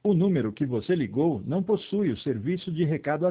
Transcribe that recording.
O número que você ligou não possui o serviço de recado